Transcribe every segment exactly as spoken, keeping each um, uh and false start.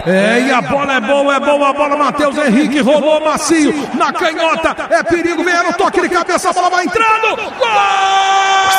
É, e a bola é boa, é boa a bola, Matheus Henrique rolou macio na canhota, é perigo, vem no toque de cabeça, a bola vai entrando, gol!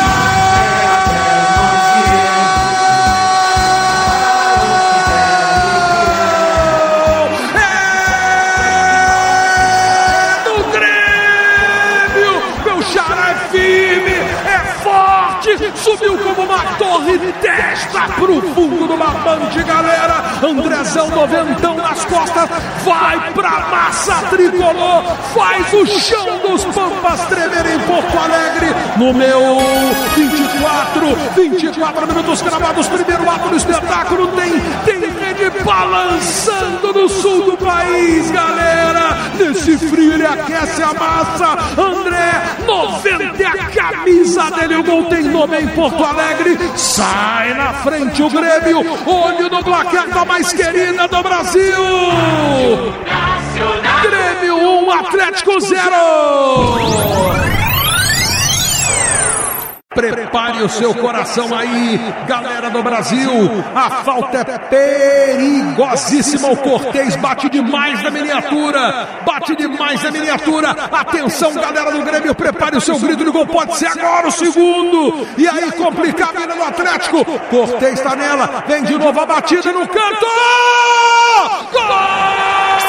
Subiu como uma torre, testa pro fundo do barbante, galera. Andrezão, noventão nas costas, vai pra massa tricolor, faz o chão dos Pampas tremer em Porto Alegre. No meu vinte e quatro, vinte e quatro minutos cravados, primeiro ato do espetáculo, tem, tem rede balançando no sul do país, galera. Nesse frio ele aquece a massa. André, noventa é a camisa dele, o gol tem nome em Porto Alegre, sai na frente o Grêmio, olho no placar da mais querida do Brasil. Grêmio um, Atlético zero. Prepare o seu coração aí, galera do Brasil. A falta é perigosíssima. O Cortez bate demais na miniatura. Bate demais na miniatura. Atenção, galera do Grêmio. Prepare o seu grito de gol. Pode ser agora o segundo. E aí, complicar a vida do Atlético. Cortez está nela. Vem de novo a batida no canto. Gol!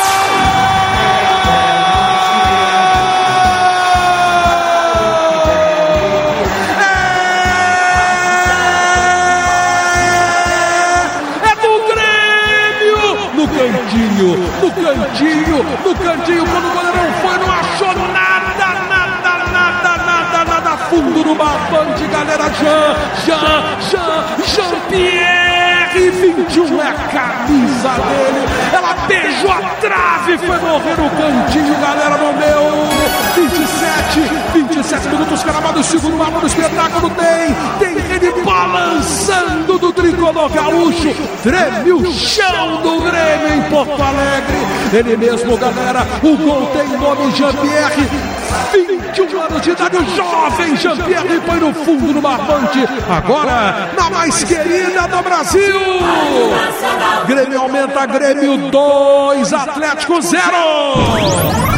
Cantinho, no cantinho, no cantinho, quando o goleirão foi, não achou nada, nada, nada, nada, nada, fundo no barbante, galera. Jean, Jean, Jean, Jean-Pierre, vinte e um é a camisa dele, ela beijou a trave, foi morrer no cantinho, galera, no meu vinte e sete, vinte e sete minutos cravados, segundo ato do espetáculo, tem, tem ele balançando do tricolor gaúcho, treme o chão do Grêmio em Porto Alegre, ele mesmo, galera, o gol tem nome Jean-Pierre, vinte e um anos de idade, o jovem Jean-Pierre põe no fundo do barbante, agora na mais querida do Brasil. Grêmio aumenta, Grêmio dois, Atlético zero.